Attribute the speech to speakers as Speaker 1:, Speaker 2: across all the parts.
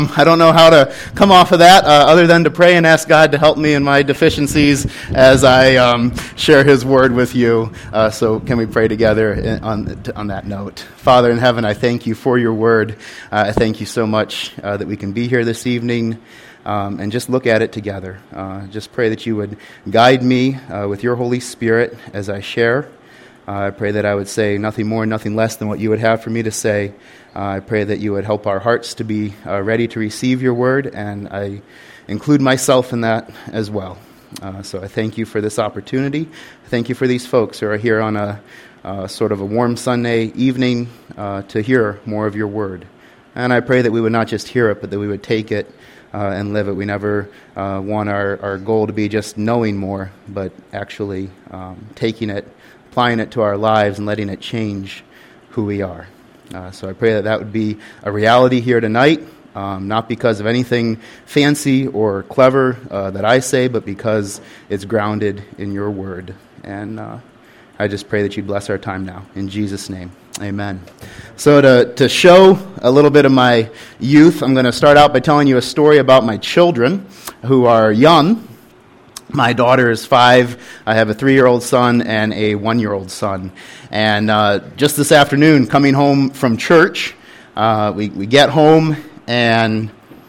Speaker 1: I don't know how to come off of that other than to pray and ask God to help me in my deficiencies as I share His Word with you. So can we pray together on that note? Father in heaven, I thank you for your Word. I thank you so much that we can be here this evening and just look at it together. Just pray that you would guide me with your Holy Spirit as I share. I pray that I would say nothing more, nothing less than what you would have for me to say. I pray that you would help our hearts to be ready to receive your word, and I include myself in that as well. So I thank you for this opportunity. Thank you for these folks who are here on a sort of a warm Sunday evening to hear more of your word. And I pray that we would not just hear it, but that we would take it and live it. We never want our goal to be just knowing more, but actually taking it, applying it to our lives, and letting it change who we are. So I pray that would be a reality here tonight, not because of anything fancy or clever that I say, but because it's grounded in your word. And I just pray that you bless our time now. In Jesus' name, amen. So to show a little bit of my youth, I'm going to start out by telling you a story about my children who are young. My daughter is 5. I have a 3-year-old son and a 1-year-old son. And just this afternoon, coming home from church, we get home and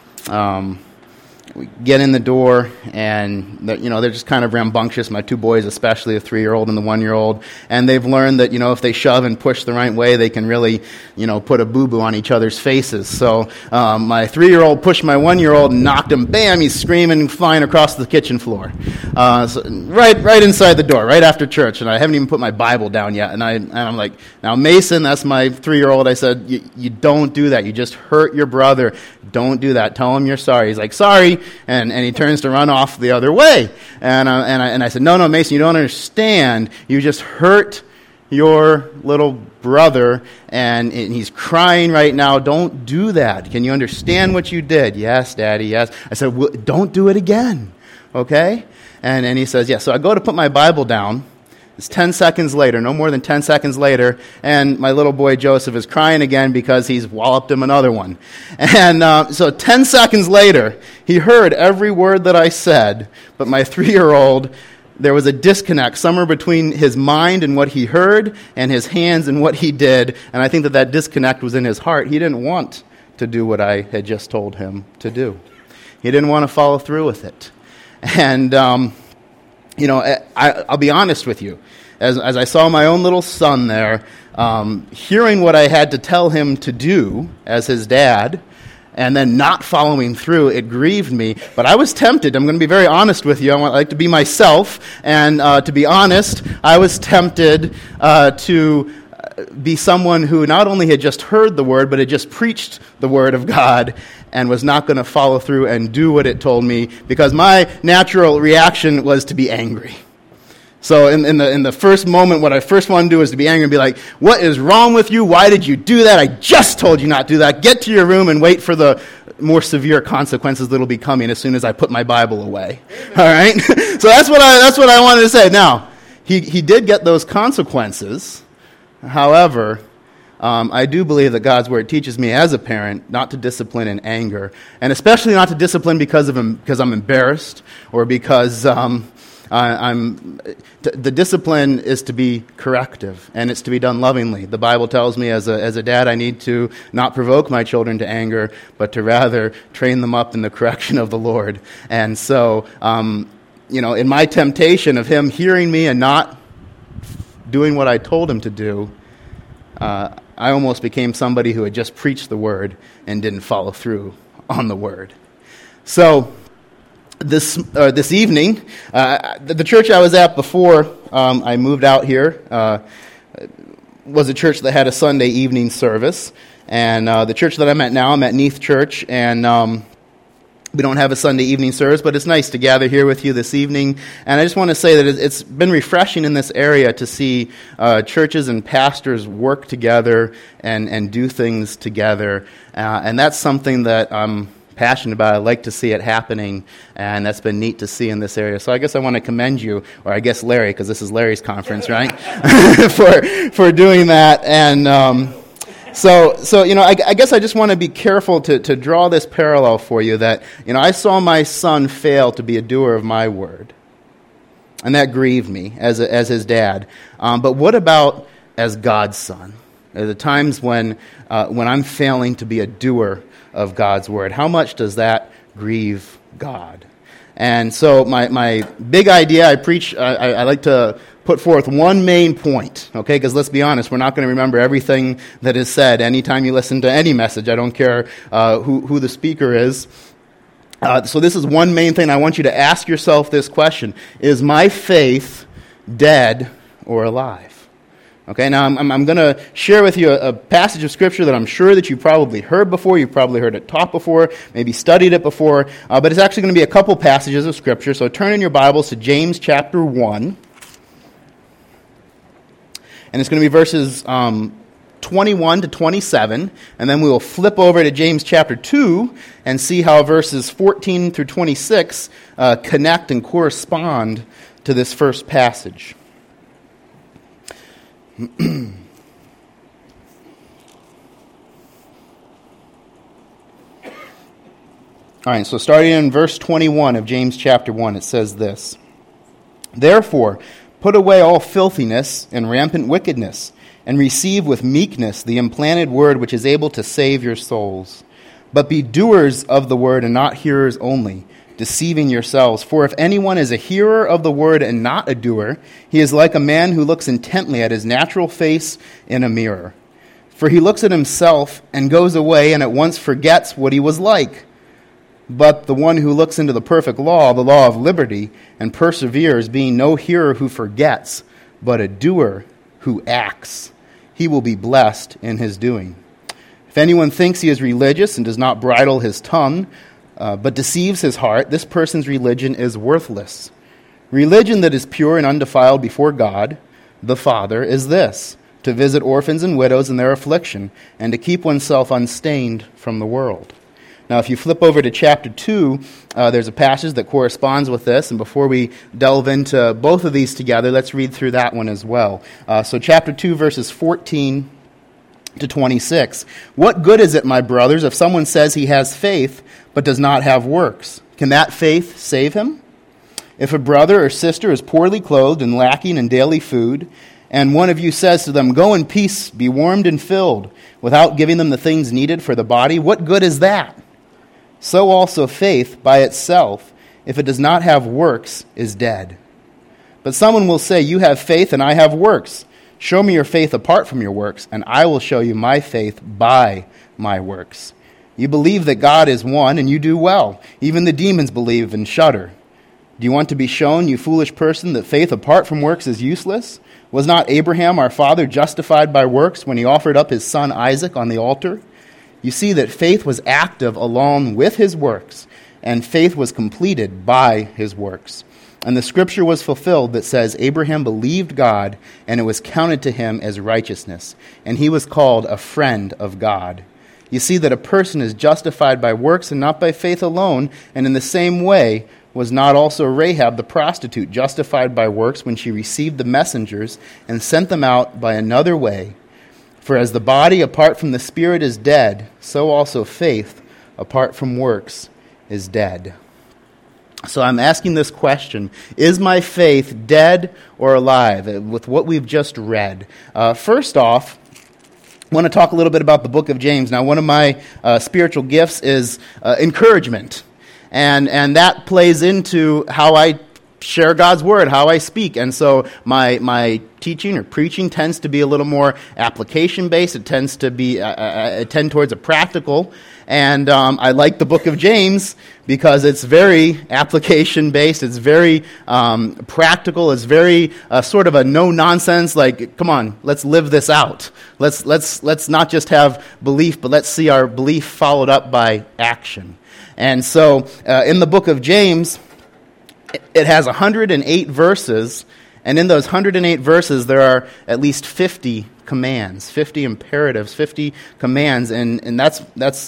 Speaker 1: we get in the door, and they're just kind of rambunctious. My 2 boys, especially, the 3-year-old and the 1-year-old, and they've learned that if they shove and push the right way, they can really put a boo-boo on each other's faces. So my 3-year-old pushed my 1-year-old and knocked him. Bam! He's screaming and flying across the kitchen floor, so right inside the door, right after church. And I haven't even put my Bible down yet. And I'm like, now Mason, that's my 3-year-old. I said, you don't do that. You just hurt your brother. Don't do that. Tell him you're sorry. He's like, sorry. And he turns to run off the other way. And I said, no, Mason, you don't understand. You just hurt your little brother, and he's crying right now. Don't do that. Can you understand what you did? Yes, Daddy, yes. I said, well, don't do it again, okay? And he says, yes. So I go to put my Bible down. It's 10 seconds later, no more than 10 seconds later, and my little boy Joseph is crying again because he's walloped him another one. And so 10 seconds later, he heard every word that I said, but my 3-year-old, there was a disconnect somewhere between his mind and what he heard and his hands and what he did, and I think that disconnect was in his heart. He didn't want to do what I had just told him to do. He didn't want to follow through with it. And I'll be honest with you. As I saw my own little son there, hearing what I had to tell him to do as his dad, and then not following through, it grieved me. But I was tempted. I'm going to be very honest with you. I like to be myself. And to be honest, I was tempted to be someone who not only had just heard the word, but had just preached the word of God and was not going to follow through and do what it told me, because my natural reaction was to be angry. So in the first moment, what I first want to do is to be angry and be like, what is wrong with you? Why did you do that? I just told you not to do that. Get to your room and wait for the more severe consequences that will be coming as soon as I put my Bible away. All right? So that's what I wanted to say. Now, he did get those consequences. However, I do believe that God's Word teaches me as a parent not to discipline in anger, and especially not to discipline because I'm embarrassed or because the discipline is to be corrective, and it's to be done lovingly. The Bible tells me as a dad I need to not provoke my children to anger, but to rather train them up in the correction of the Lord. And so, in my temptation of him hearing me and not doing what I told him to do, I almost became somebody who had just preached the word and didn't follow through on the word. So this evening, the church I was at before I moved out here was a church that had a Sunday evening service. And the church that I'm at now, I'm at Neath Church, and we don't have a Sunday evening service, but it's nice to gather here with you this evening. And I just want to say that it's been refreshing in this area to see churches and pastors work together and do things together. And that's something that I'm passionate about. I like to see it happening, and that's been neat to see in this area. So I guess I want to commend you, or I guess Larry, because this is Larry's conference, right? for doing that. So I guess I just want to be careful to draw this parallel for you that, I saw my son fail to be a doer of my word. And that grieved me as his dad. But what about as God's son? At the times when I'm failing to be a doer of God's word, how much does that grieve God? And so my big idea, I like to put forth one main point, okay? Because let's be honest, we're not going to remember everything that is said anytime you listen to any message. I don't care who the speaker is. So this is one main thing. I want you to ask yourself this question: is my faith dead or alive? Okay, now I'm going to share with you a passage of Scripture that I'm sure that you've probably heard before. You've probably heard it taught before, maybe studied it before. But it's actually going to be a couple passages of Scripture. So turn in your Bibles to James chapter 1. And it's going to be verses 21 to 27. And then we will flip over to James chapter 2 and see how verses 14 through 26 connect and correspond to this first passage. All right, so starting in verse 21 of James chapter 1, it says this: "Therefore, put away all filthiness and rampant wickedness, and receive with meekness the implanted word which is able to save your souls. But be doers of the word and not hearers only, deceiving yourselves. For if anyone is a hearer of the word and not a doer, he is like a man who looks intently at his natural face in a mirror. For he looks at himself and goes away and at once forgets what he was like. But the one who looks into the perfect law, the law of liberty, and perseveres, being no hearer who forgets, but a doer who acts, he will be blessed in his doing. If anyone thinks he is religious and does not bridle his tongue, but deceives his heart, this person's religion is worthless. Religion that is pure and undefiled before God, the Father, is this: to visit orphans and widows in their affliction, and to keep oneself unstained from the world." Now, if you flip over to chapter 2, there's a passage that corresponds with this, and before we delve into both of these together, let's read through that one as well. So chapter 2, verses 14 to 26. "What good is it, my brothers, if someone says he has faith but does not have works? Can that faith save him? If a brother or sister is poorly clothed and lacking in daily food, and one of you says to them, 'Go in peace, be warmed and filled,' without giving them the things needed for the body, what good is that? So also faith by itself, if it does not have works, is dead. But someone will say, 'You have faith and I have works. Show me your faith apart from your works, and I will show you my faith by my works.' You believe that God is one, and you do well. Even the demons believe and shudder. Do you want to be shown, you foolish person, that faith apart from works is useless? Was not Abraham our father justified by works when he offered up his son Isaac on the altar? You see that faith was active along with his works, and faith was completed by his works. And the scripture was fulfilled that says, 'Abraham believed God, and it was counted to him as righteousness, and he was called a friend of God.' You see that a person is justified by works and not by faith alone, and in the same way was not also Rahab the prostitute justified by works when she received the messengers and sent them out by another way? For as the body apart from the spirit is dead, so also faith apart from works is dead." So I'm asking this question: is my faith dead or alive? With what we've just read. First off, I want to talk a little bit about the book of James. Now, one of my spiritual gifts is encouragement. And that plays into how I share God's word, how I speak. And so my teaching or preaching tends to be a little more application-based. It tends to be, I tend towards a practical. And I like the book of James because it's very application-based. It's very practical. It's very sort of a no-nonsense, like, come on, let's live this out. Let's not just have belief, but let's see our belief followed up by action. And so in the book of James, it has 108 verses, and in those 108 verses, there are at least 50 commands, 50 imperatives, 50 commands, and that's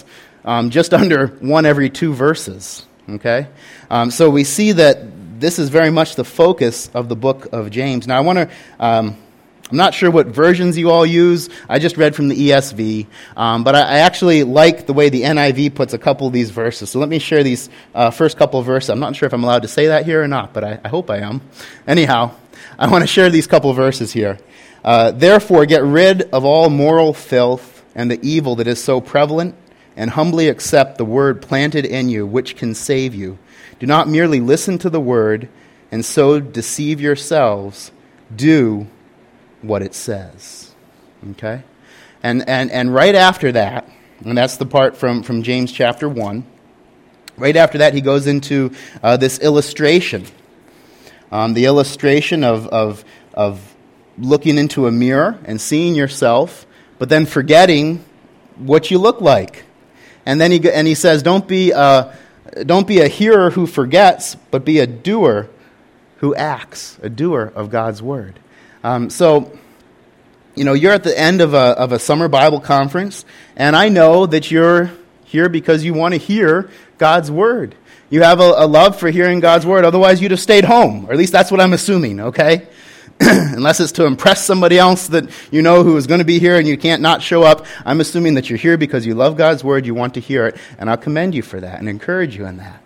Speaker 1: just under one every two verses, okay? So we see that this is very much the focus of the book of James. Now, I want to I'm not sure what versions you all use. I just read from the ESV. But I actually like the way the NIV puts a couple of these verses. So let me share these first couple of verses. I'm not sure if I'm allowed to say that here or not, but I hope I am. Anyhow, I want to share these couple of verses here. Therefore, get rid of all moral filth and the evil that is so prevalent, and humbly accept the word planted in you, which can save you. Do not merely listen to the word and so deceive yourselves. Do what it says. Okay? And right after that, and that's the part from James chapter 1, right after that he goes into this illustration. The illustration of looking into a mirror and seeing yourself, but then forgetting what you look like. And then he says, don't be a hearer who forgets, but be a doer who acts, a doer of God's word. So, you're at the end of a summer Bible conference, and I know that you're here because you want to hear God's word. You have a love for hearing God's word, otherwise you'd have stayed home, or at least that's what I'm assuming, okay? Unless it's to impress somebody else that you know who is going to be here and you can't not show up. I'm assuming that you're here because you love God's word, you want to hear it, and I'll commend you for that and encourage you in that.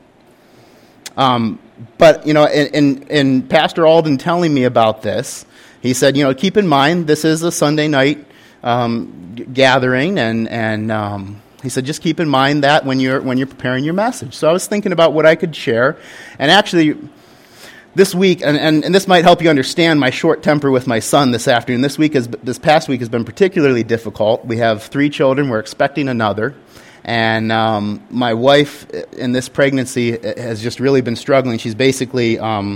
Speaker 1: But, in Pastor Alden telling me about this, he said, keep in mind this is a Sunday night gathering, and he said, just keep in mind that when you're preparing your message. So I was thinking about what I could share, and actually this week, and this might help you understand my short temper with my son this afternoon. This past week has been particularly difficult. We have 3 children. We're expecting another. And my wife in this pregnancy has just really been struggling. She's basically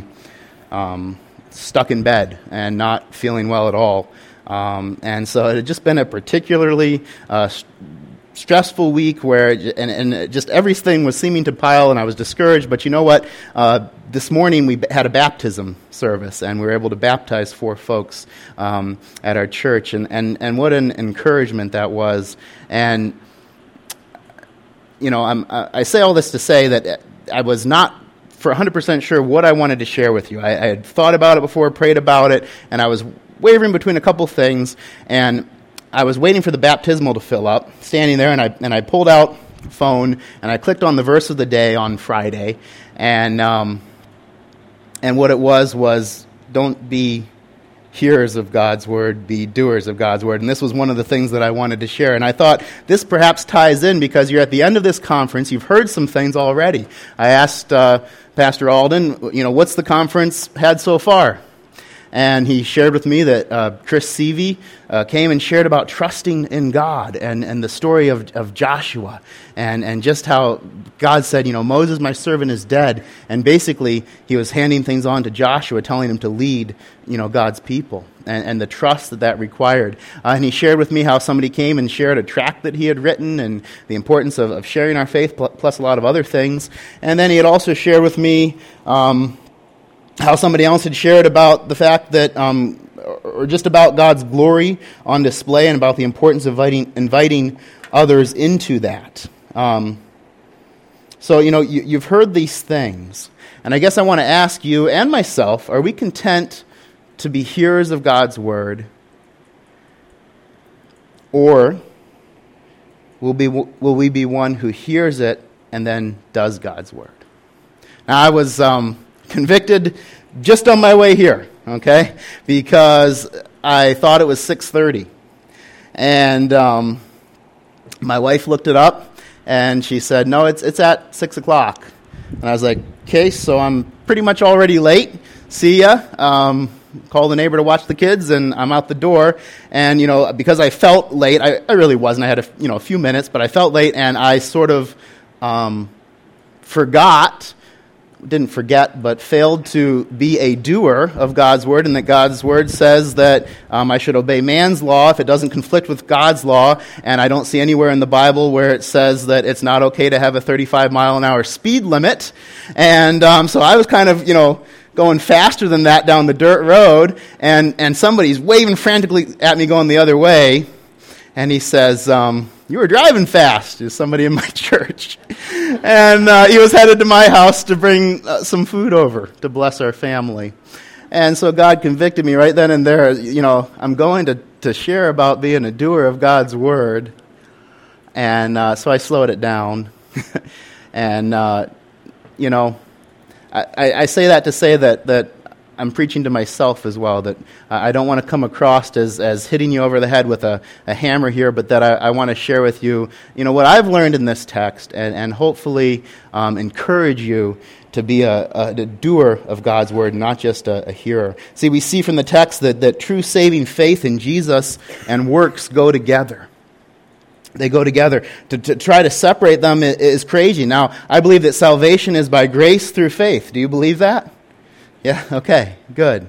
Speaker 1: stuck in bed and not feeling well at all. And so it had just been a particularly stressful week where just everything was seeming to pile, and I was discouraged. But you know what? This morning we had a baptism service, and we were able to baptize 4 folks at our church, and what an encouragement that was. And I say all this to say that I was not for 100% sure what I wanted to share with you. I had thought about it before, prayed about it, and I was wavering between a couple things, and I was waiting for the baptismal to fill up, standing there, and I pulled out the phone, and I clicked on the verse of the day on Friday, and what it was don't be hearers of God's word, be doers of God's word. And this was one of the things that I wanted to share. And I thought this perhaps ties in because you're at the end of this conference. You've heard some things already. I asked Pastor Alden, what's the conference had so far? And he shared with me that Chris Seavey came and shared about trusting in God and the story of Joshua and just how God said, Moses, my servant, is dead. And basically, he was handing things on to Joshua, telling him to lead, God's people and the trust that required. And he shared with me how somebody came and shared a tract that he had written and the importance of sharing our faith, plus a lot of other things. And then he had also shared with me how somebody else had shared about the fact that, or just about God's glory on display and about the importance of inviting others into that. So, you've heard these things. And I guess I want to ask you and myself, are we content to be hearers of God's word? Or will we be one who hears it and then does God's word? Now, I was convicted just on my way here, okay? Because I thought it was 6:30. And my wife looked it up, and she said, no, it's at 6 o'clock. And I was like, okay, so I'm pretty much already late. See ya. Call the neighbor to watch the kids, and I'm out the door. And, because I felt late, I really wasn't. I had a few minutes, but I felt late, and I sort of didn't forget, but failed to be a doer of God's word, and that God's word says that I should obey man's law if it doesn't conflict with God's law, and I don't see anywhere in the Bible where it says that it's not okay to have a 35-mile-an-hour speed limit, and so I was kind of, going faster than that down the dirt road, and somebody's waving frantically at me going the other way, and he says, you were driving fast, is somebody in my church. And he was headed to my house to bring some food over to bless our family. And so God convicted me right then and there. I'm going to share about being a doer of God's word. And so I slowed it down. And, I say that to say that I'm preaching to myself as well, that I don't want to come across as hitting you over the head with a hammer here, but that I want to share with you, what I've learned in this text and hopefully encourage you to be a doer of God's word, not just a hearer. See, we see from the text that true saving faith in Jesus and works go together. They go together. To try to separate them is crazy. Now, I believe that salvation is by grace through faith. Do you believe that? Yeah? Okay, good.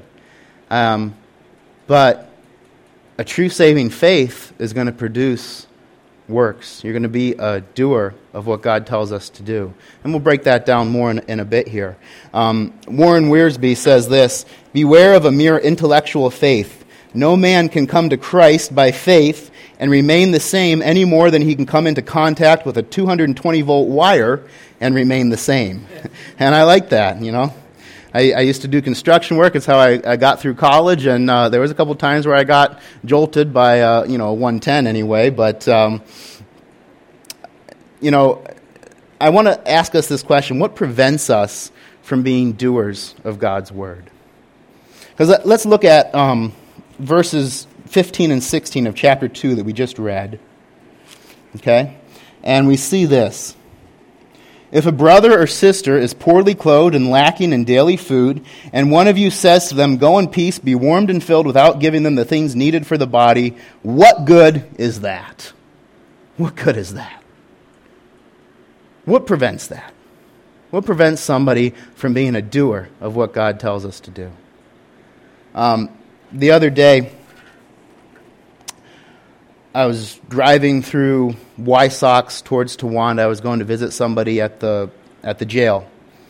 Speaker 1: But a true saving faith is going to produce works. You're going to be a doer of what God tells us to do. And we'll break that down more in a bit here. Warren Wiersbe says this, "Beware of a mere intellectual faith. No man can come to Christ by faith and remain the same any more than he can come into contact with a 220-volt wire and remain the same." And I like that, I used to do construction work. It's how I got through college, and there was a couple times where I got jolted by, a 110 anyway. But, I want to ask us this question. What prevents us from being doers of God's word? Because let's look at verses 15 and 16 of chapter 2 that we just read. Okay? And we see this. "If a brother or sister is poorly clothed and lacking in daily food, and one of you says to them, 'Go in peace, be warmed and filled,' without giving them the things needed for the body, what good is that?" What good is that? What prevents that? What prevents somebody from being a doer of what God tells us to do? The other day, I was driving through Wysox towards Towanda. I was going to visit somebody at the jail,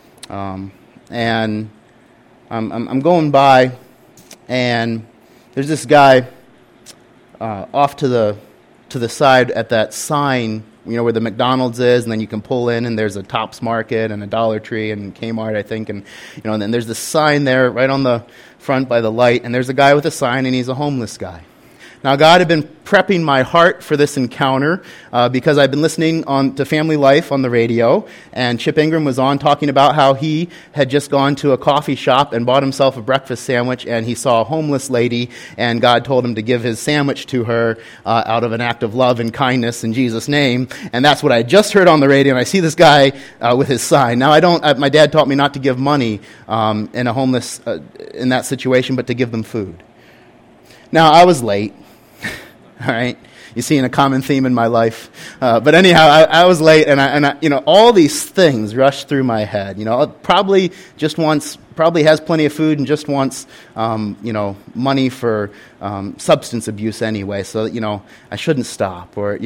Speaker 1: and I'm going by, and there's this guy off to the side at that sign, where the McDonald's is, and then you can pull in, and there's a Tops Market and a Dollar Tree and Kmart, I think, and and then there's this sign there right on the front by the light, and there's a guy with a sign, and he's a homeless guy. Now, God had been prepping my heart for this encounter because I've been listening to Family Life on the radio, and Chip Ingram was on talking about how he had just gone to a coffee shop and bought himself a breakfast sandwich, and he saw a homeless lady, and God told him to give his sandwich to her out of an act of love and kindness in Jesus' name. And that's what I just heard on the radio, and I see this guy with his sign. Now, my dad taught me not to give money in a homeless in that situation, but to give them food. Now, I was late. All right, you're seeing a common theme in my life. But anyhow, I was late, and I all these things rushed through my head. Probably has plenty of food and just wants, money for substance abuse anyway. So I shouldn't stop, or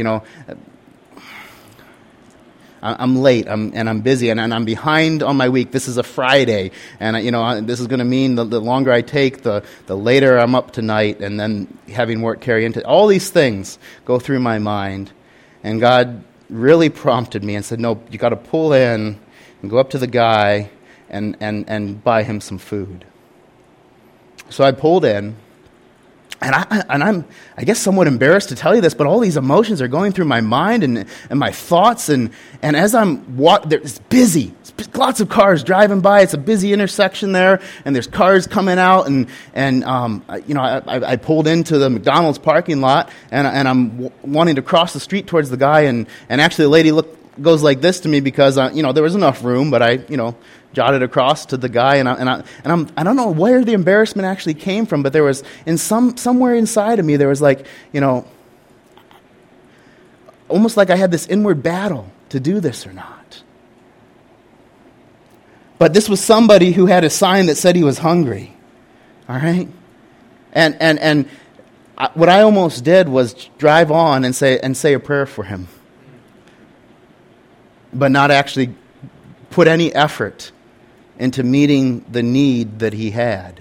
Speaker 1: I'm late, and I'm busy, and I'm behind on my week. This is a Friday, and this is going to mean the longer I take, the later I'm up tonight, and then having work carry into all these things go through my mind. And God really prompted me and said, "No, you got to pull in and go up to the guy and buy him some food." So I pulled in. And I'm, I guess, somewhat embarrassed to tell you this, but all these emotions are going through my mind and my thoughts. And as I'm it's busy. It's lots of cars driving by. It's a busy intersection there, and there's cars coming out. I pulled into the McDonald's parking lot, and I'm wanting to cross the street towards the guy. And actually, the lady goes like this to me because there was enough room, but I jotted across to the guy, and I don't know where the embarrassment actually came from, but there was somewhere inside of me there was almost like I had this inward battle to do this or not. But this was somebody who had a sign that said he was hungry. All right, and what I almost did was drive on and say a prayer for him, but not actually put any effort into meeting the need that he had.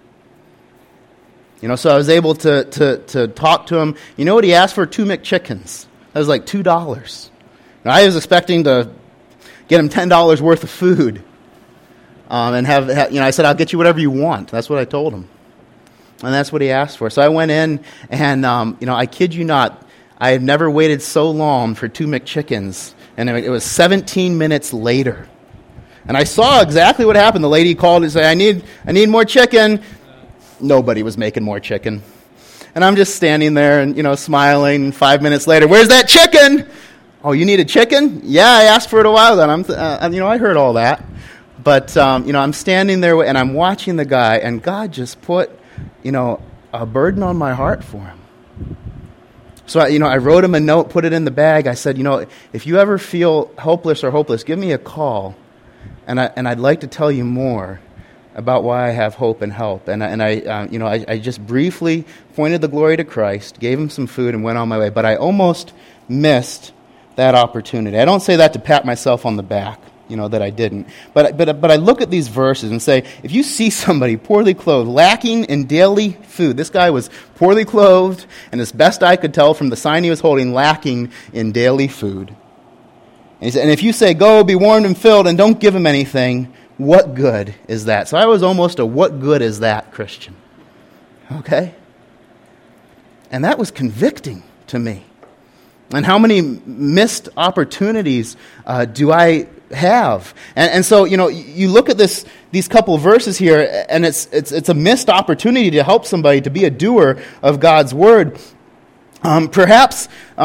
Speaker 1: So I was able to talk to him. You know what he asked for? 2 McChickens. That was like $2. Now, I was expecting to get him $10 worth of food. and I said, I'll get you whatever you want. That's what I told him. And that's what he asked for. So I went in, and, I kid you not, I had never waited so long for 2 McChickens. And it was 17 minutes later. And I saw exactly what happened. The lady called and said, I need more chicken. Nobody was making more chicken. And I'm just standing there and, smiling. And 5 minutes later, where's that chicken? Oh, you need a chicken? Yeah, I asked for it a while ago. I heard all that. But, I'm standing there and I'm watching the guy, and God just put, a burden on my heart for him. So, I wrote him a note, put it in the bag. I said, if you ever feel helpless or hopeless, give me a call. And I'd like to tell you more about why I have hope and help. And I just briefly pointed the glory to Christ, gave him some food, and went on my way. But I almost missed that opportunity. I don't say that to pat myself on the back, that I didn't. But I look at these verses and say, if you see somebody poorly clothed, lacking in daily food, this guy was poorly clothed, and as best I could tell from the sign he was holding, lacking in daily food. And he said, and if you say, go, be warmed and filled, and don't give him anything, what good is that? So I was almost a what good is that Christian. Okay? And that was convicting to me. And how many missed opportunities do I have? And so, you look at these couple of verses here, and it's a missed opportunity to help somebody to be a doer of God's word. Perhaps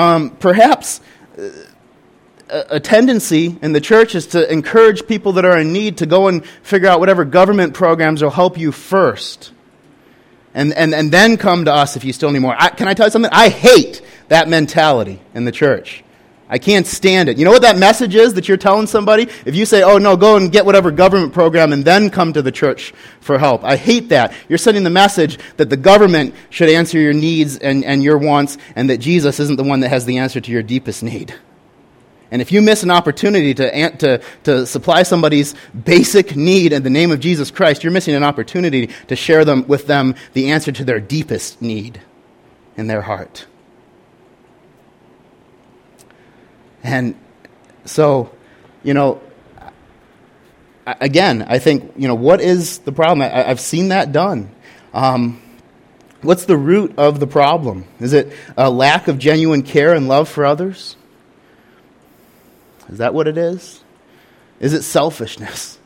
Speaker 1: a tendency in the church is to encourage people that are in need to go and figure out whatever government programs will help you first. And then come to us if you still need more. Can I tell you something? I hate that mentality in the church. I can't stand it. You know what that message is that you're telling somebody? If you say, oh, no, go and get whatever government program and then come to the church for help. I hate that. You're sending the message that the government should answer your needs and your wants, and that Jesus isn't the one that has the answer to your deepest need. And if you miss an opportunity to supply somebody's basic need in the name of Jesus Christ, you're missing an opportunity to share with them the answer to their deepest need in their heart. And so, again, I think, what is the problem? I've seen that done. What's the root of the problem? Is it a lack of genuine care and love for others? Is that what it is? Is it selfishness?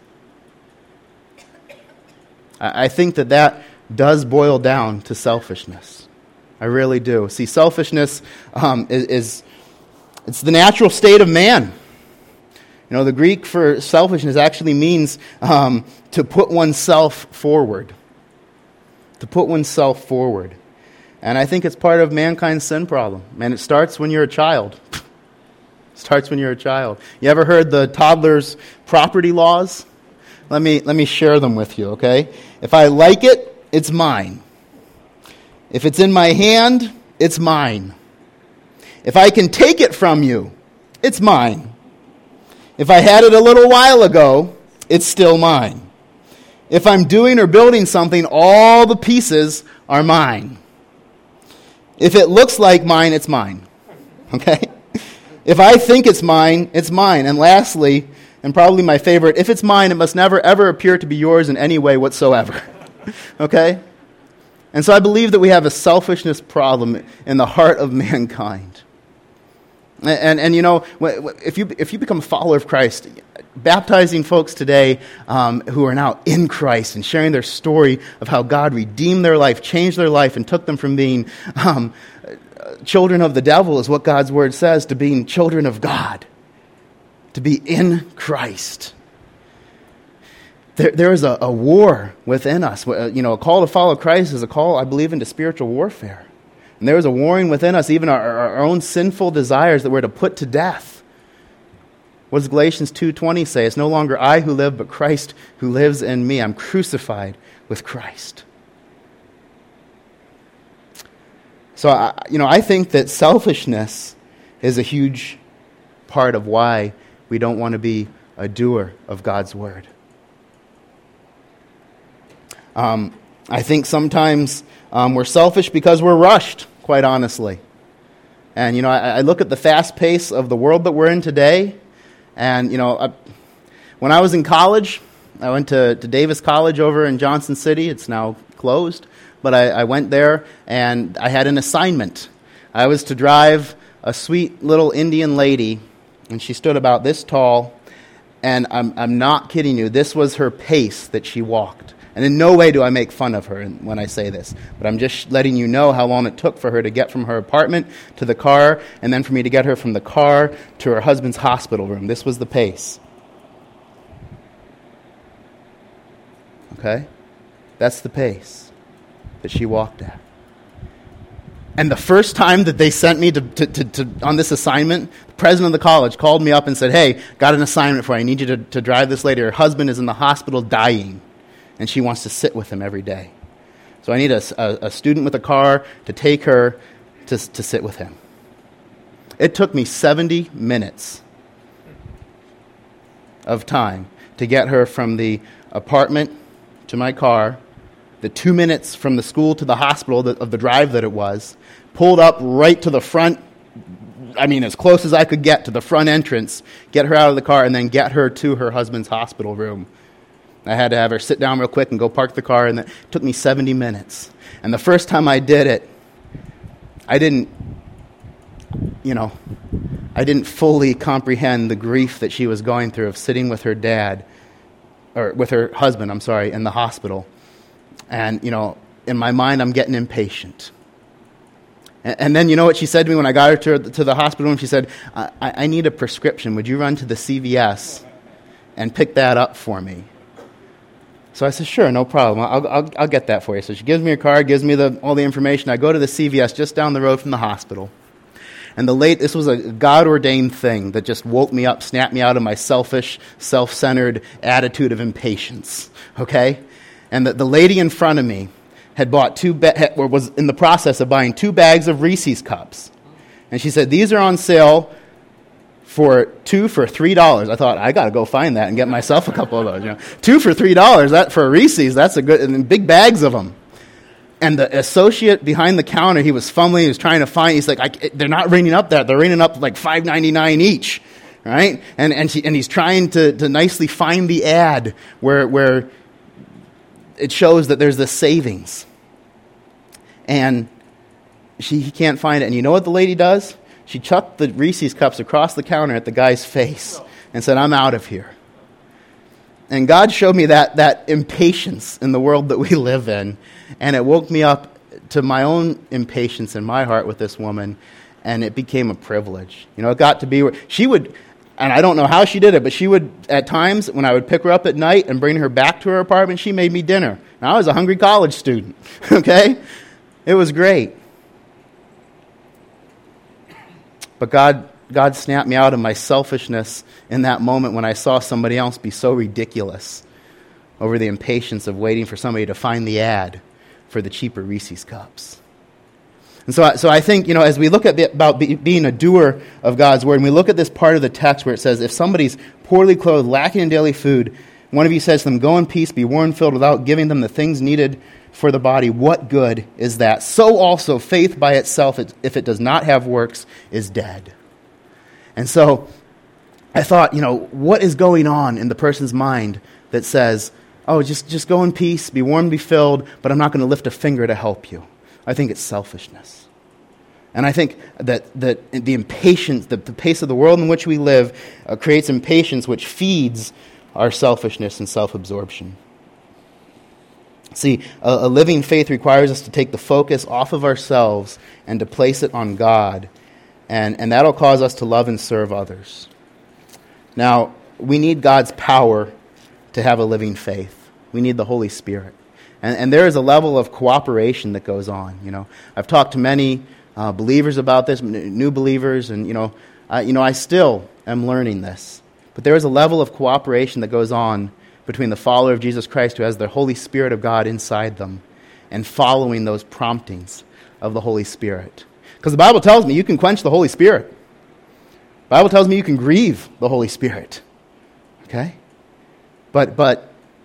Speaker 1: I think that does boil down to selfishness. I really do. See, selfishness is the natural state of man. The Greek for selfishness actually means to put oneself forward. To put oneself forward. And I think it's part of mankind's sin problem. And it starts when you're a child. Starts when you're a child. You ever heard the toddler's property laws? Let me share them with you, okay? If I like it, it's mine. If it's in my hand, it's mine. If I can take it from you, it's mine. If I had it a little while ago, it's still mine. If I'm doing or building something, all the pieces are mine. If it looks like mine, it's mine. Okay? If I think it's mine, it's mine. And lastly, and probably my favorite, if it's mine, it must never, ever appear to be yours in any way whatsoever. Okay? And so I believe that we have a selfishness problem in the heart of mankind. And if you become a follower of Christ, baptizing folks today who are now in Christ and sharing their story of how God redeemed their life, changed their life, and took them from being children of the devil, is what God's word says, to being children of God, to be in Christ. There is a war within us. A call to follow Christ is a call, I believe, into spiritual warfare. And there is a warring within us, even our own sinful desires that we're to put to death. What does Galatians 2:20 say? It's no longer I who live, but Christ who lives in me. I'm crucified with Christ. So, I think that selfishness is a huge part of why we don't want to be a doer of God's word. I think sometimes we're selfish because we're rushed, quite honestly. And, I look at the fast pace of the world that we're in today, and, when I was in college, I went to Davis College over in Johnson City. It's now closed. But I went there, and I had an assignment. I was to drive a sweet little Indian lady, and she stood about this tall, and I'm not kidding you. This was her pace that she walked. And in no way do I make fun of her when I say this, but I'm just letting you know how long it took for her to get from her apartment to the car, and then for me to get her from the car to her husband's hospital room. This was the pace. Okay? That's the pace that she walked at. And the first time that they sent me to on this assignment, the president of the college called me up and said, "Hey, got an assignment for you. I need you to drive this lady. Her husband is in the hospital dying, and she wants to sit with him every day. So I need a student with a car to take her to sit with him." It took me 70 minutes of time to get her from the apartment to my car, the 2 minutes from the school to the hospital of the drive that it was, pulled up right to the front, as close as I could get to the front entrance, get her out of the car, and then get her to her husband's hospital room. I had to have her sit down real quick and go park the car, and it took me 70 minutes. And the first time I did it, I didn't fully comprehend the grief that she was going through of sitting with her with her husband, in the hospital. And, in my mind, I'm getting impatient. And then, you know what she said to me when I got her to the hospital room? She said, I need a prescription. Would you run to the CVS and pick that up for me? So I said, sure, no problem. I'll get that for you. So she gives me her card, gives me all the information. I go to the CVS just down the road from the hospital. And this was a God-ordained thing that just woke me up, snapped me out of my selfish, self-centered attitude of impatience. Okay? And the lady in front of me had bought was in the process of buying 2 bags of Reese's cups. And she said, "These are on sale for 2 for $3. I thought, I got to go find that and get myself a couple of those. 2 for $3, that for a Reese's, that's a good, and big bags of them. And the associate behind the counter, he was fumbling, he was trying to find, he's like, they're not ringing up that, they're ringing up like $5.99 each, right? And he's trying to nicely find the ad where it shows that there's this savings. And he can't find it. And you know what the lady does? She chucked the Reese's cups across the counter at the guy's face and said, "I'm out of here." And God showed me that impatience in the world that we live in. And it woke me up to my own impatience in my heart with this woman. And it became a privilege. It got to be where she would, and I don't know how she did it, but she would, at times, when I would pick her up at night and bring her back to her apartment, she made me dinner. Now, I was a hungry college student, okay? It was great. But God snapped me out of my selfishness in that moment when I saw somebody else be so ridiculous over the impatience of waiting for somebody to find the ad for the cheaper Reese's cups. And so I think, as we look at about being a doer of God's word, and we look at this part of the text where it says, if somebody's poorly clothed, lacking in daily food, one of you says to them, "Go in peace, be warm, filled," without giving them the things needed for the body, what good is that? So also, faith by itself, if it does not have works, is dead. And so I thought, what is going on in the person's mind that says, "Oh, just go in peace, be warm, be filled, but I'm not going to lift a finger to help you"? I think it's selfishness. And I think that the impatience, the pace of the world in which we live creates impatience, which feeds our selfishness and self-absorption. See, a living faith requires us to take the focus off of ourselves and to place it on God, and that'll cause us to love and serve others. Now, we need God's power to have a living faith. We need the Holy Spirit. And there is a level of cooperation that goes on. I've talked to many believers about this, new believers, and I still am learning this. But there is a level of cooperation that goes on between the follower of Jesus Christ who has the Holy Spirit of God inside them and following those promptings of the Holy Spirit. Because the Bible tells me you can quench the Holy Spirit. The Bible tells me you can grieve the Holy Spirit. Okay? But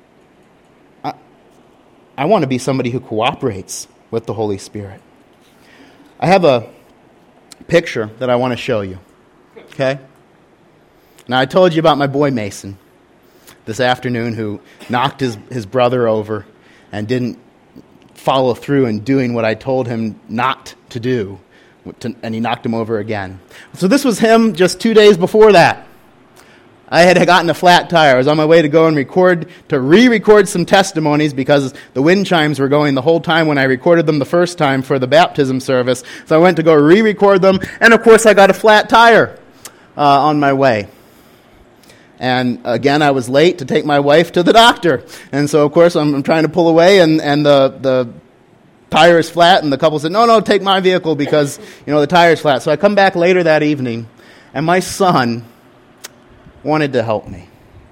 Speaker 1: I want to be somebody who cooperates with the Holy Spirit. I have a picture that I want to show you. Okay? Now, I told you about my boy Mason. this afternoon who knocked his brother over and didn't follow through in doing what I told him not to do, and he knocked him over again. So this was him just 2 days before that. I had gotten a flat tire. I was on my way to go and re-record some testimonies because the wind chimes were going the whole time when I recorded them the first time for the baptism service. So I went to go re-record them, and of course I got a flat tire on my way. And again, I was late to take my wife to the doctor. And so, of course, I'm trying to pull away, and the tire is flat, and the couple said, no, take my vehicle because, the tire is flat. So I come back later that evening, and my son wanted to help me.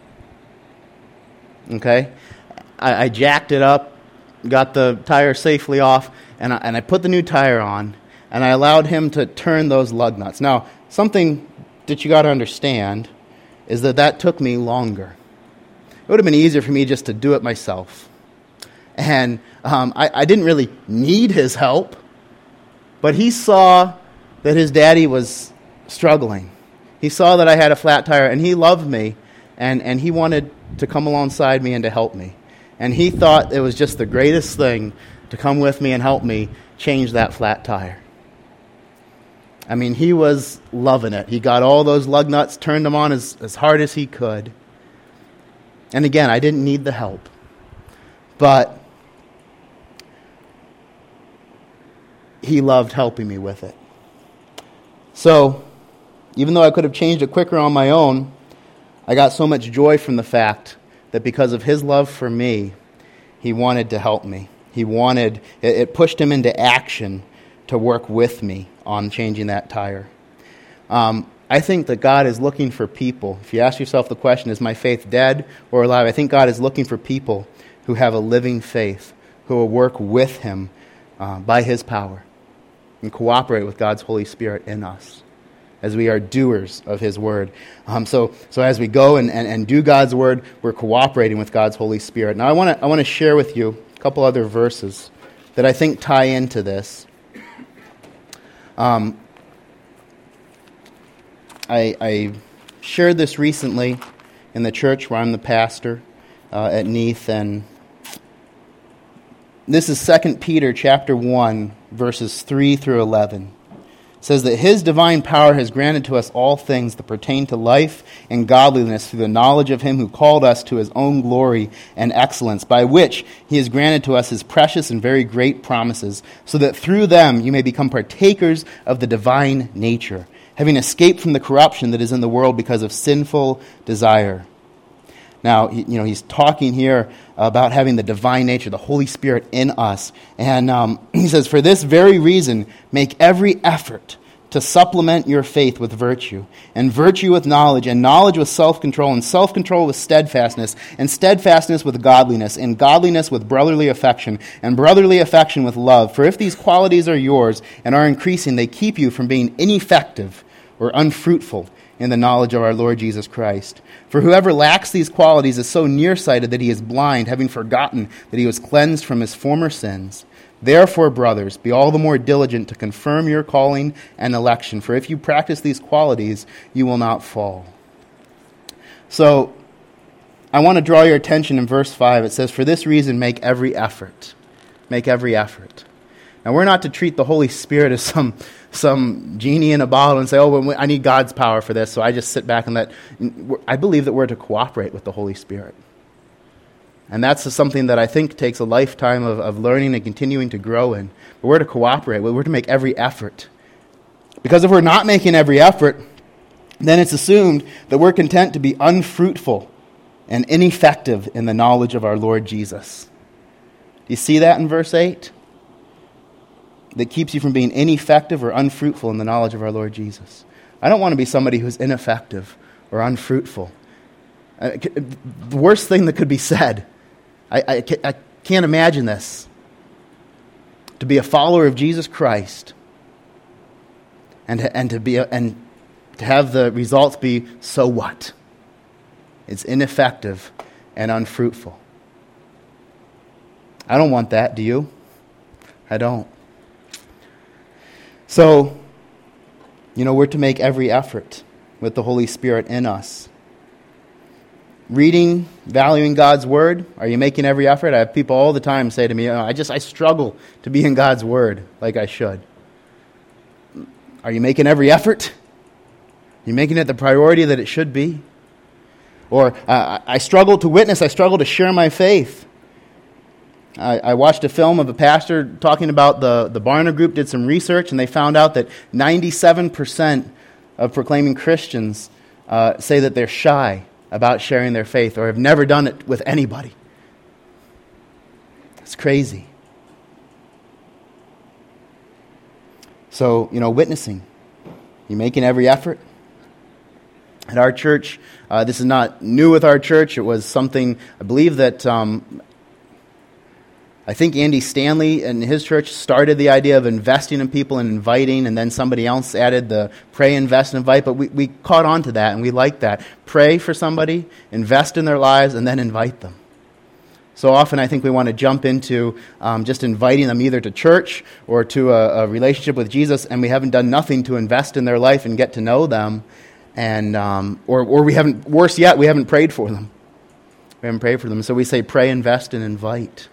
Speaker 1: Okay? I jacked it up, got the tire safely off, and I put the new tire on, and I allowed him to turn those lug nuts. Now, something that you got to understand is that took me longer. It would have been easier for me just to do it myself. And I didn't really need his help, but he saw that his daddy was struggling. He saw that I had a flat tire, and he loved me, and he wanted to come alongside me and to help me. And he thought it was just the greatest thing to come with me and help me change that flat tire. I mean, he was loving it. He got all those lug nuts, turned them on as hard as he could. And again, I didn't need the help. But he loved helping me with it. So, even though I could have changed it quicker on my own, I got so much joy from the fact that because of his love for me, he wanted to help me. It pushed him into action to work with me on changing that tire. I think that God is looking for people. If you ask yourself the question, is my faith dead or alive? I think God is looking for people who have a living faith, who will work with him by his power and cooperate with God's Holy Spirit in us as we are doers of his word. So as we go and do God's word, we're cooperating with God's Holy Spirit. Now I want to share with you a couple other verses that I think tie into this. I shared this recently in the church where I'm the pastor at Neath, and this is 2 Peter chapter 1, verses 3 through 11. It says that his divine power has granted to us all things that pertain to life and godliness through the knowledge of him who called us to his own glory and excellence, by which he has granted to us his precious and very great promises, so that through them you may become partakers of the divine nature, having escaped from the corruption that is in the world because of sinful desire. Now, he's talking here about having the divine nature, the Holy Spirit in us. And he says, for this very reason, make every effort to supplement your faith with virtue, and virtue with knowledge, and knowledge with self-control, and self-control with steadfastness, and steadfastness with godliness, and godliness with brotherly affection, and brotherly affection with love. For if these qualities are yours and are increasing, they keep you from being ineffective or unfruitful in the knowledge of our Lord Jesus Christ. For whoever lacks these qualities is so nearsighted that he is blind, having forgotten that he was cleansed from his former sins. Therefore, brothers, be all the more diligent to confirm your calling and election, for if you practice these qualities, you will not fall. So, I want to draw your attention in verse 5. It says, for this reason, make every effort. Make every effort. Now, we're not to treat the Holy Spirit as some genie in a bottle and say, well, I need God's power for this, so I just sit back and let... I believe that we're to cooperate with the Holy Spirit. And that's something that I think takes a lifetime of learning and continuing to grow in. But we're to cooperate. We're to make every effort. Because if we're not making every effort, then it's assumed that we're content to be unfruitful and ineffective in the knowledge of our Lord Jesus. Do you see that in verse 8? That keeps you from being ineffective or unfruitful in the knowledge of our Lord Jesus. I don't want to be somebody who's ineffective or unfruitful. The worst thing that could be said. I can't imagine this. To be a follower of Jesus Christ and to have the results be, so what? It's ineffective and unfruitful. I don't want that, do you? I don't. So, we're to make every effort with the Holy Spirit in us. reading, valuing God's Word? Are you making every effort? I have people all the time say to me, I struggle to be in God's Word like I should. Are you making every effort? Are you making it the priority that it should be? Or, I struggle to witness, I struggle to share my faith. I watched a film of a pastor talking about the Barna Group did some research, and they found out that 97% of proclaiming Christians say that they're shy about sharing their faith or have never done it with anybody. It's crazy. So, witnessing. You making every effort? At our church, this is not new with our church. It was something, I believe that, I think Andy Stanley and his church started the idea of investing in people and inviting, and then somebody else added the pray, invest, and invite. But we caught on to that, and we liked that. Pray for somebody, invest in their lives, and then invite them. So often I think we want to jump into just inviting them either to church or to a relationship with Jesus, and we haven't done nothing to invest in their life and get to know them. And or we haven't, worse yet, we haven't prayed for them. We haven't prayed for them. So we say pray, invest, and invite.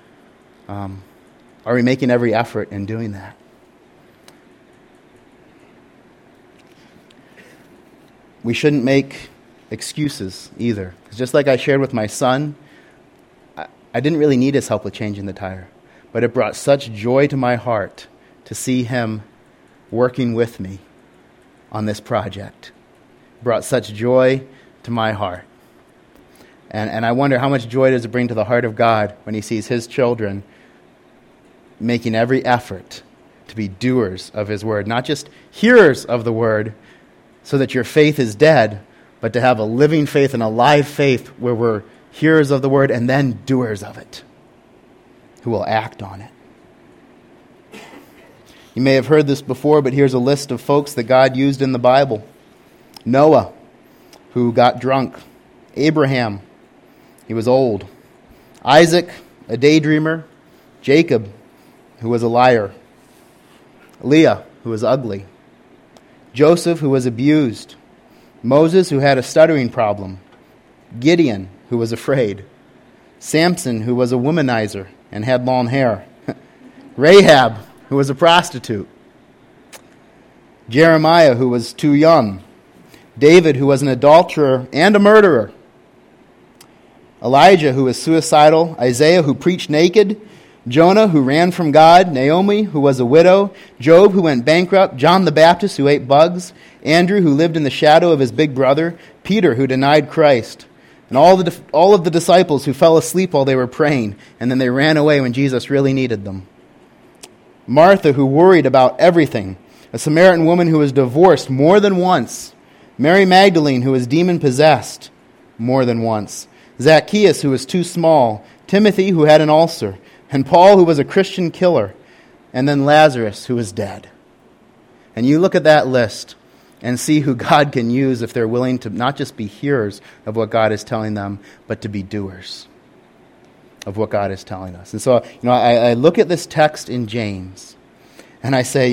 Speaker 1: Are we making every effort in doing that? We shouldn't make excuses either. Because just like I shared with my son, I didn't really need his help with changing the tire. But it brought such joy to my heart to see him working with me on this project. It brought such joy to my heart. And I wonder how much joy does it bring to the heart of God when he sees his children making every effort to be doers of his word, not just hearers of the word so that your faith is dead, but to have a living faith and a live faith where we're hearers of the word and then doers of it, who will act on it. You may have heard this before, but here's a list of folks that God used in the Bible. Noah, who got drunk. Abraham, he was old. Isaac, a daydreamer. Jacob, who was a liar. Leah, who was ugly. Joseph, who was abused. Moses, who had a stuttering problem. Gideon, who was afraid. Samson, who was a womanizer and had long hair. Rahab, who was a prostitute. Jeremiah, who was too young. David, who was an adulterer and a murderer. Elijah, who was suicidal. Isaiah, who preached naked. Jonah, who ran from God. Naomi, who was a widow. Job, who went bankrupt. John the Baptist, who ate bugs. Andrew, who lived in the shadow of his big brother. Peter, who denied Christ. And all of the disciples who fell asleep while they were praying, and then they ran away when Jesus really needed them. Martha, who worried about everything. A Samaritan woman who was divorced more than once. Mary Magdalene, who was demon-possessed more than once. Zacchaeus, who was too small. Timothy, who had an ulcer. And Paul, who was a Christian killer. And then Lazarus, who was dead. And you look at that list and see who God can use if they're willing to not just be hearers of what God is telling them, but to be doers of what God is telling us. And so, I look at this text in James, and I say,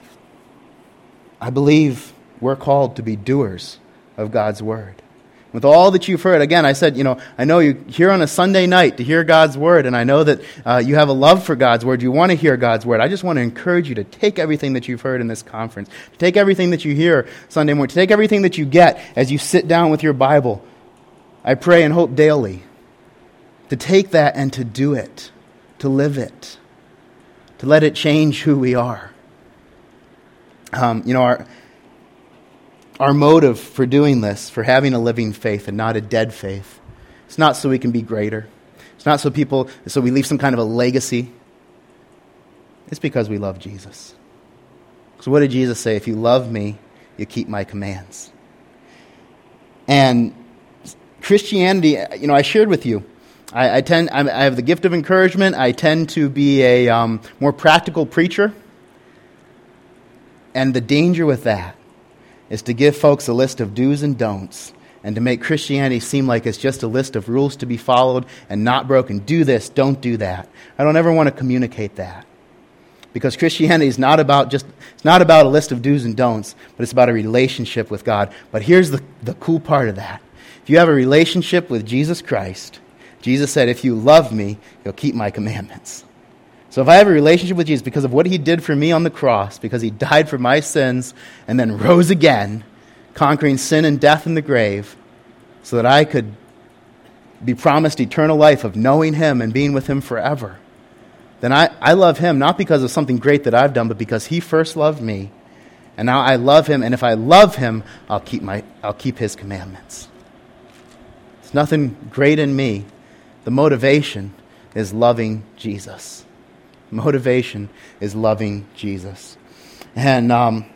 Speaker 1: I believe we're called to be doers of God's word. With all that you've heard, again, I said, I know you're here on a Sunday night to hear God's word, and I know that you have a love for God's word. You want to hear God's word. I just want to encourage you to take everything that you've heard in this conference, to take everything that you hear Sunday morning, to take everything that you get as you sit down with your Bible. I pray and hope daily to take that and to do it, to live it, to let it change who we are. Our motive for doing this, for having a living faith and not a dead faith, it's not so we can be greater. It's not so we leave some kind of a legacy. It's because we love Jesus. So what did Jesus say? If you love me, you keep my commands. And Christianity, I shared with you, I have the gift of encouragement. I tend to be a more practical preacher. And the danger with that is to give folks a list of do's and don'ts and to make Christianity seem like it's just a list of rules to be followed and not broken. Do this, don't do that. I don't ever want to communicate that. Because Christianity is not about a list of do's and don'ts, but it's about a relationship with God. But here's the cool part of that, If you have a relationship with Jesus Christ, Jesus said, if you love me, you'll keep my commandments. So if I have a relationship with Jesus because of what he did for me on the cross, because he died for my sins and then rose again, conquering sin and death in the grave, so that I could be promised eternal life of knowing him and being with him forever, then I love him not because of something great that I've done, but because he first loved me. And now I love him, and if I love him, I'll keep his commandments. There's nothing great in me. The motivation is loving Jesus. Motivation is loving Jesus. And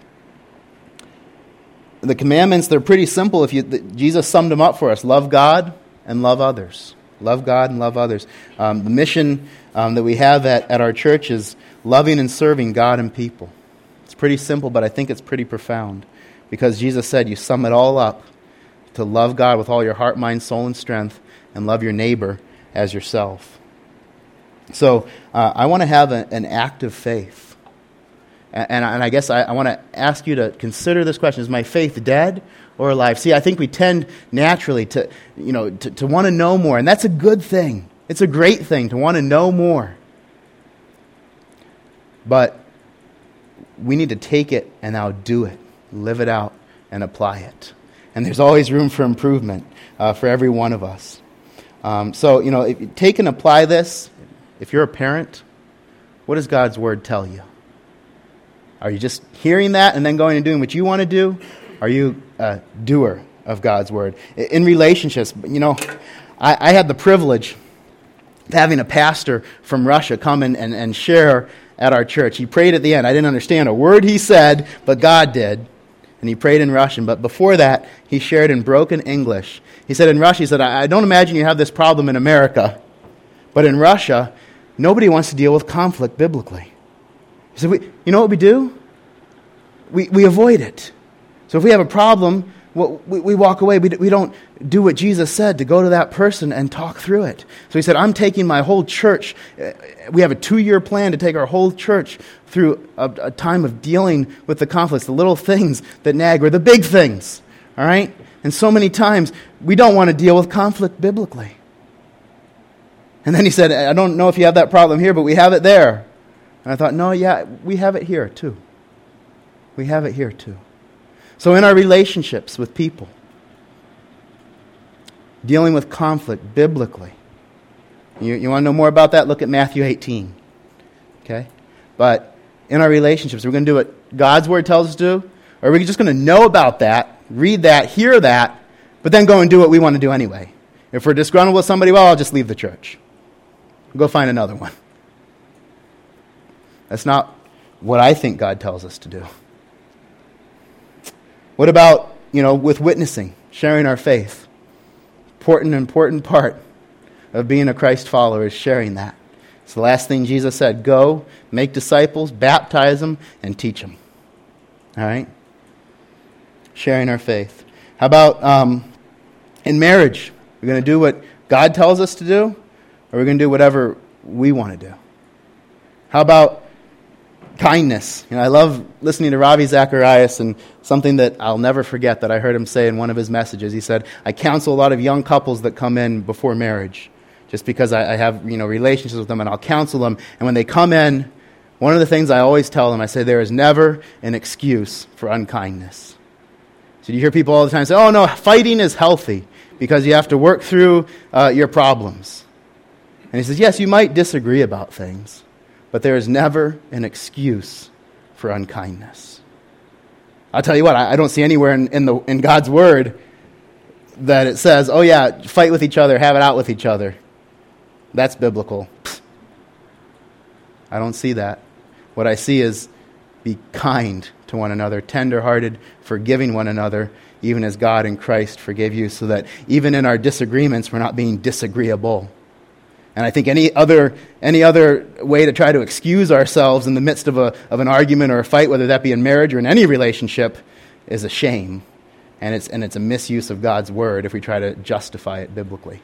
Speaker 1: the commandments, they're pretty simple. Jesus summed them up for us. Love God and love others. Love God and love others. The mission that we have at our church is loving and serving God and people. It's pretty simple, but I think it's pretty profound. Because Jesus said you sum it all up to love God with all your heart, mind, soul, and strength, and love your neighbor as yourself. So I want to have an active faith. And I guess I want to ask you to consider this question. Is my faith dead or alive? See, I think we tend naturally to want to know more. And that's a good thing. It's a great thing to want to know more. But we need to take it and now do it. Live it out and apply it. And there's always room for improvement for every one of us. So, if you take and apply this, if you're a parent, what does God's Word tell you? Are you just hearing that and then going and doing what you want to do? Are you a doer of God's Word? In relationships, I had the privilege of having a pastor from Russia come and share at our church. He prayed at the end. I didn't understand a word he said, but God did. And he prayed in Russian. But before that, he shared in broken English. He said in Russian, I don't imagine you have this problem in America, but in Russia, nobody wants to deal with conflict biblically. He said, you know what we do? We avoid it. So if we have a problem, we walk away. We don't do what Jesus said, to go to that person and talk through it. So he said, I'm taking my whole church. We have a 2-year plan to take our whole church through a time of dealing with the conflicts, the little things that nag, or the big things. All right? And so many times, we don't want to deal with conflict biblically. And then he said, I don't know if you have that problem here, but we have it there. And I thought, no, yeah, we have it here too. We have it here too. So in our relationships with people, dealing with conflict biblically, you want to know more about that? Look at Matthew 18. Okay? But in our relationships, we're going to do what God's Word tells us to do, or are we just going to know about that, read that, hear that, but then go and do what we want to do anyway? If we're disgruntled with somebody, well, I'll just leave the church. Go find another one. That's not what I think God tells us to do. What about, with witnessing, sharing our faith? Important part of being a Christ follower is sharing that. It's the last thing Jesus said. Go, make disciples, baptize them, and teach them. All right? Sharing our faith. How about in marriage? We're going to do what God tells us to do, or we're going to do whatever we want to do? How about kindness? I love listening to Ravi Zacharias, and something that I'll never forget that I heard him say in one of his messages. He said, I counsel a lot of young couples that come in before marriage, just because I have relationships with them, and I'll counsel them. And when they come in, one of the things I always tell them, I say, there is never an excuse for unkindness. So you hear people all the time say, oh no, fighting is healthy because you have to work through your problems. And he says, yes, you might disagree about things, but there is never an excuse for unkindness. I'll tell you what, I don't see anywhere in God's Word that it says, oh yeah, fight with each other, have it out with each other. That's biblical. I don't see that. What I see is be kind to one another, tender-hearted, forgiving one another, even as God in Christ forgave you, so that even in our disagreements, we're not being disagreeable. And I think any other way to try to excuse ourselves in the midst of an argument or a fight, whether that be in marriage or in any relationship, is a shame. And it's a misuse of God's Word if we try to justify it biblically.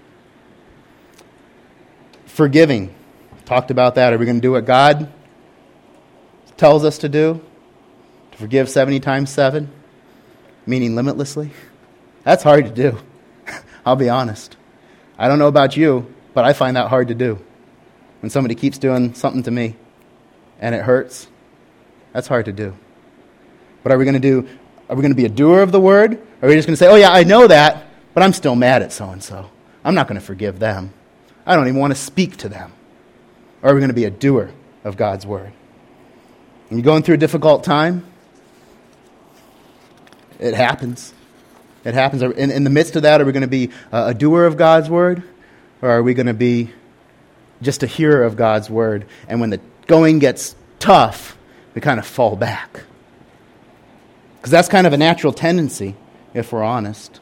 Speaker 1: Forgiving. Talked about that. Are we going to do what God tells us to do? To forgive 70 times 7? Meaning limitlessly? That's hard to do. I'll be honest. I don't know about you, but I find that hard to do. When somebody keeps doing something to me and it hurts, that's hard to do. What are we going to do? Are we going to be a doer of the word? Or are we just going to say, oh yeah, I know that, but I'm still mad at so-and-so. I'm not going to forgive them. I don't even want to speak to them. Or are we going to be a doer of God's word? When you're going through a difficult time, it happens. It happens. In the midst of that, are we going to be a doer of God's word? Or are we going to be just a hearer of God's word? And when the going gets tough, we kind of fall back. Because that's kind of a natural tendency, if we're honest.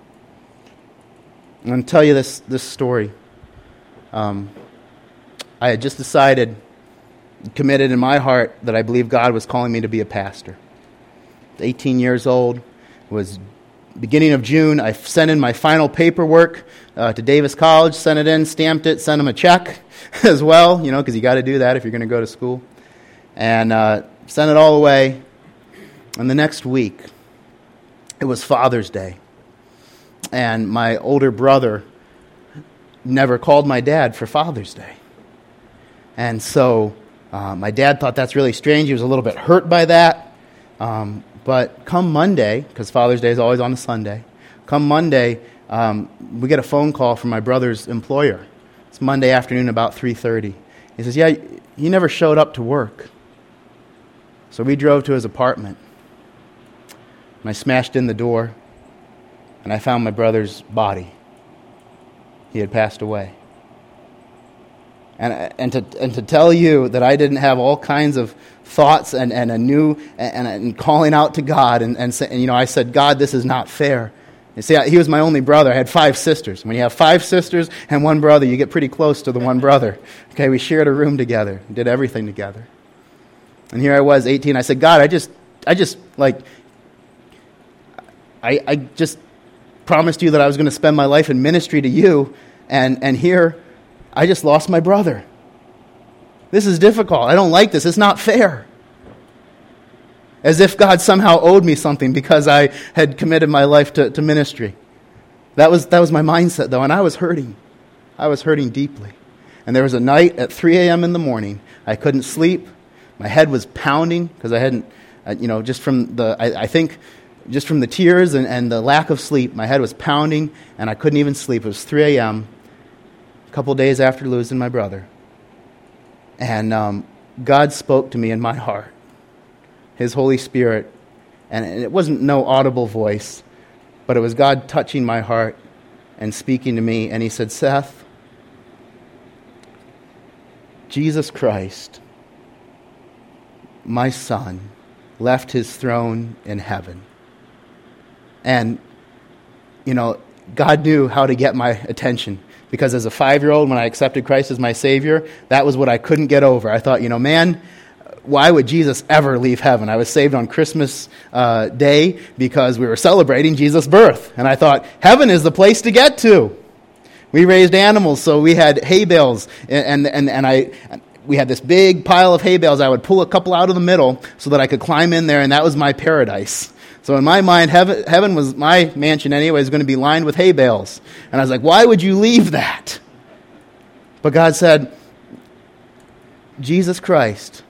Speaker 1: I'm going to tell you this story. I had just decided, committed in my heart, that I believe God was calling me to be a pastor. 18 years old, was beginning of June. I sent in my final paperwork to Davis College, sent it in, stamped it, sent them a check as well, because you got to do that if you're going to go to school. And sent it all away. And the next week, it was Father's Day. And my older brother never called my dad for Father's Day. And so my dad thought that's really strange. He was a little bit hurt by that. But come Monday, because Father's Day is always on a Sunday, come Monday, we get a phone call from my brother's employer. It's Monday afternoon about 3:30. He says, yeah, he never showed up to work. So we drove to his apartment. And I smashed in the door, and I found my brother's body. He had passed away. And to tell you that I didn't have all kinds of thoughts and calling out to God and I said, God, this is not fair. You see, he was my only brother. I had 5 sisters. When you have 5 sisters and 1 brother, you get pretty close to the 1 brother. Okay, we shared a room together, did everything together. And here I was, 18. I said, God, I just promised you that I was going to spend my life in ministry to you, and here I just lost my brother. This is difficult. I don't like this. It's not fair. As if God somehow owed me something because I had committed my life to ministry. That was my mindset, though, and I was hurting. I was hurting deeply. And there was a night at 3 a.m. in the morning. I couldn't sleep. My head was pounding because I hadn't, just from the tears and the lack of sleep, my head was pounding, and I couldn't even sleep. It was 3 a.m., a couple days after losing my brother. And God spoke to me in my heart, His Holy Spirit, and it wasn't no audible voice, but it was God touching my heart and speaking to me, and He said, Seth, Jesus Christ, my son, left His throne in heaven. And, God knew how to get my attention. Because as a 5-year-old, when I accepted Christ as my Savior, that was what I couldn't get over. I thought, man, why would Jesus ever leave heaven? I was saved on Christmas Day because we were celebrating Jesus' birth. And I thought, heaven is the place to get to. We raised animals, so we had hay bales. We had this big pile of hay bales. I would pull a couple out of the middle so that I could climb in there, and that was my paradise. So in my mind, heaven was, my mansion anyway, was going to be lined with hay bales. And I was like, why would you leave that? But God said, Jesus Christ,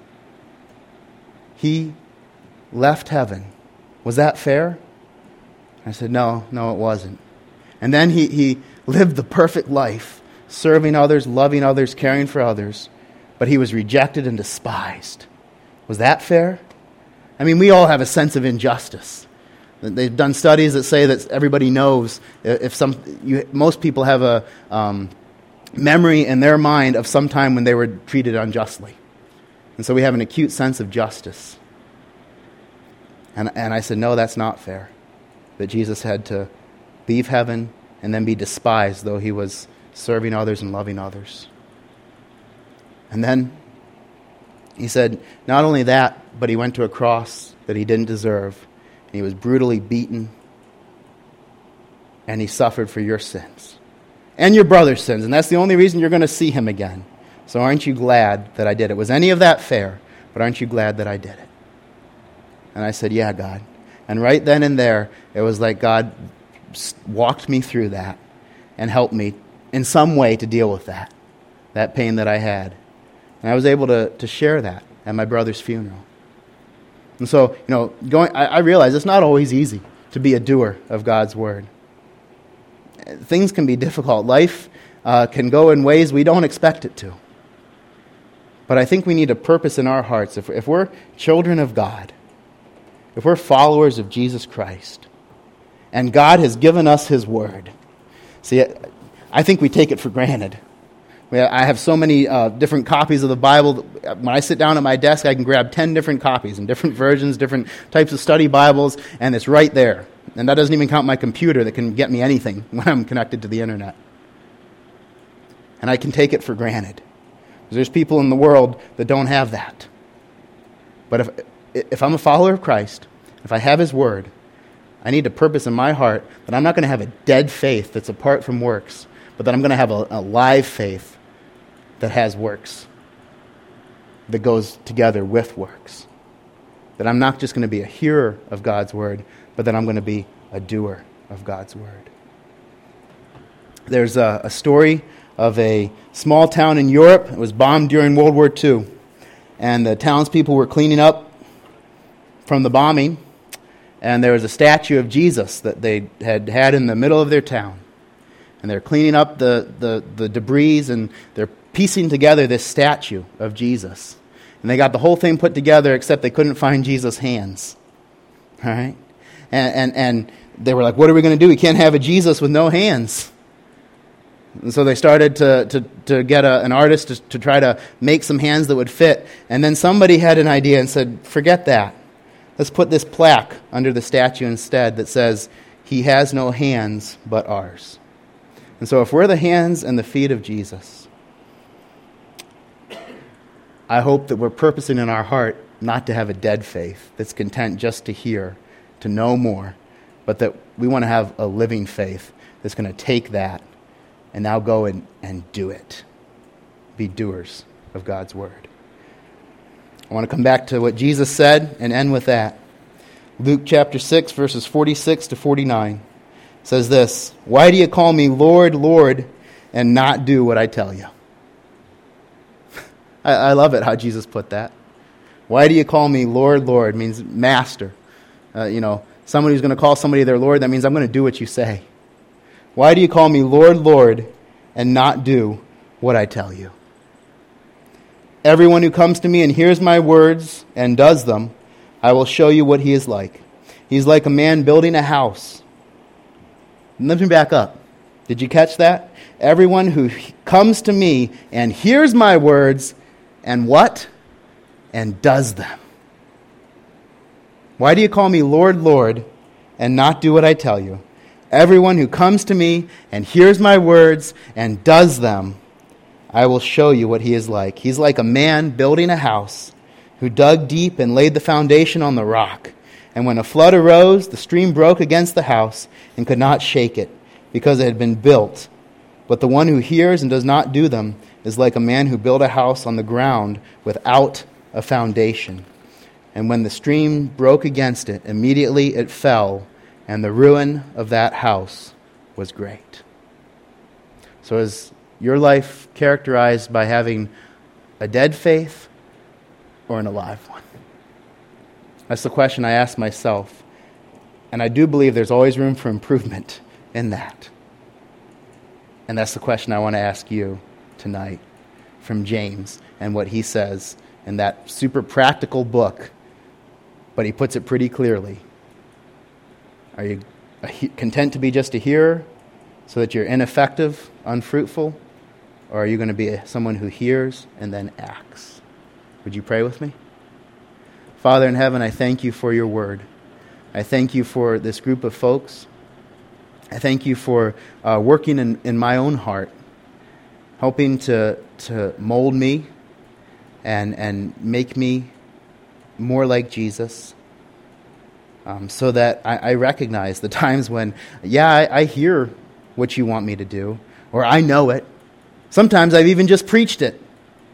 Speaker 1: He left heaven. Was that fair? I said, no, it wasn't. And then he lived the perfect life, serving others, loving others, caring for others. But He was rejected and despised. Was that fair? I mean, we all have a sense of injustice. They've done studies that say that everybody knows most people have a memory in their mind of some time when they were treated unjustly. And so we have an acute sense of justice. And I said, no, that's not fair. That Jesus had to leave heaven and then be despised, though He was serving others and loving others. And then He said, not only that, but He went to a cross that He didn't deserve. And He was brutally beaten. And He suffered for your sins. And your brother's sins. And that's the only reason you're going to see Him again. So aren't you glad that I did it? Was any of that fair? But aren't you glad that I did it? And I said, yeah, God. And right then and there, it was like God walked me through that. and helped me in some way to deal with that pain that I had. And I was able to share that at my brother's funeral. And so, I realize it's not always easy to be a doer of God's word. Things can be difficult. Life can go in ways we don't expect it to. But I think we need a purpose in our hearts. If we're children of God, if we're followers of Jesus Christ, and God has given us His word, see, I think we take it for granted. I have so many different copies of the Bible. When I sit down at my desk, I can grab 10 different copies and different versions, different types of study Bibles, and it's right there. And that doesn't even count my computer that can get me anything when I'm connected to the internet. And I can take it for granted. There's people in the world that don't have that. But if I'm a follower of Christ, if I have His word, I need a purpose in my heart that I'm not going to have a dead faith that's apart from works, but that I'm going to have a live faith that has works, that goes together with works. That I'm not just going to be a hearer of God's word, but that I'm going to be a doer of God's word. There's a story of a small town in Europe. It was bombed during World War II. And the townspeople were cleaning up from the bombing. And there was a statue of Jesus that they had in the middle of their town. And they're cleaning up the debris, and they're piecing together this statue of Jesus. And they got the whole thing put together, except they couldn't find Jesus' hands. All right? And they were like, what are we going to do? We can't have a Jesus with no hands. And so they started to get an artist to try to make some hands that would fit. And then somebody had an idea and said, forget that. Let's put this plaque under the statue instead that says, He has no hands but ours. And so if we're the hands and the feet of Jesus, I hope that we're purposing in our heart not to have a dead faith that's content just to hear, to know more, but that we want to have a living faith that's going to take that and now go and do it. Be doers of God's word. I want to come back to what Jesus said and end with that. Luke chapter 6, verses 46 to 49 says this, "Why do you call me Lord, Lord, and not do what I tell you?" I love it how Jesus put that. Why do you call me Lord, Lord? It means master. Somebody who's going to call somebody their Lord, that means I'm going to do what you say. Why do you call me Lord, Lord, and not do what I tell you? Everyone who comes to me and hears my words and does them, I will show you what he is like. He's like a man building a house. Let me back up. Did you catch that? Everyone who comes to me and hears my words and what? And does them. Why do you call me Lord, Lord, and not do what I tell you? Everyone who comes to me and hears my words and does them, I will show you what he is like. He's like a man building a house who dug deep and laid the foundation on the rock. And when a flood arose, the stream broke against the house and could not shake it, because it had been built. But the one who hears and does not do them is like a man who built a house on the ground without a foundation. And when the stream broke against it, immediately it fell, and the ruin of that house was great. So is your life characterized by having a dead faith or an alive one? That's the question I ask myself. And I do believe there's always room for improvement in that. And that's the question I want to ask you tonight from James and what he says in that super practical book. But he puts it pretty clearly. Are you content to be just a hearer so that you're ineffective, unfruitful? Or are you going to be someone who hears and then acts? Would you pray with me? Father in heaven, I thank you for your word. I thank you for this group of folks. I thank you for working in my own heart, helping to mold me and make me more like Jesus, so that I recognize the times when, I hear what you want me to do, or I know it. Sometimes I've even just preached it.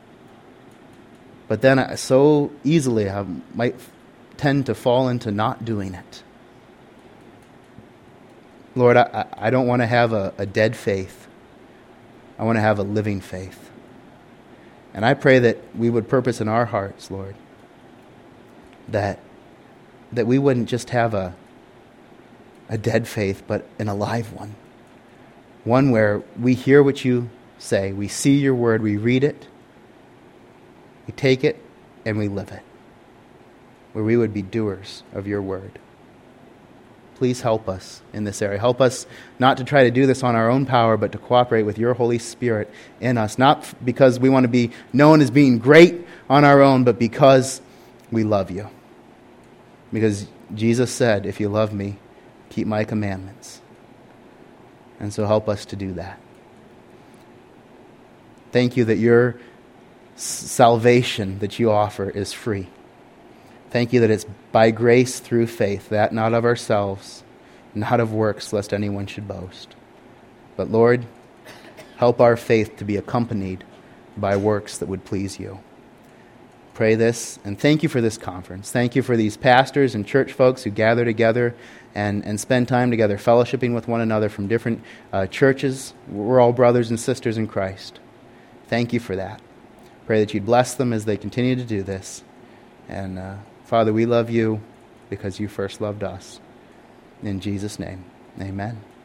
Speaker 1: But then so easily I might tend to fall into not doing it. Lord, I don't want to have a dead faith. I want to have a living faith. And I pray that we would purpose in our hearts, Lord, that we wouldn't just have a dead faith, but an alive one. One where we hear what you say, we see your word, we read it, we take it, and we live it. Where we would be doers of your word. Please help us in this area. Help us not to try to do this on our own power, but to cooperate with your Holy Spirit in us. Not because we want to be known as being great on our own, but because we love you. Because Jesus said, if you love me, keep my commandments. And so help us to do that. Thank you that your salvation that you offer is free. Thank you that it's by grace through faith, that not of ourselves, not of works, lest anyone should boast. But Lord, help our faith to be accompanied by works that would please you. Pray this, and thank you for this conference. Thank you for these pastors and church folks who gather together and spend time together, fellowshipping with one another from different churches. We're all brothers and sisters in Christ. Thank you for that. Pray that you'd bless them as they continue to do this. And Father, we love you because you first loved us. In Jesus' name, amen.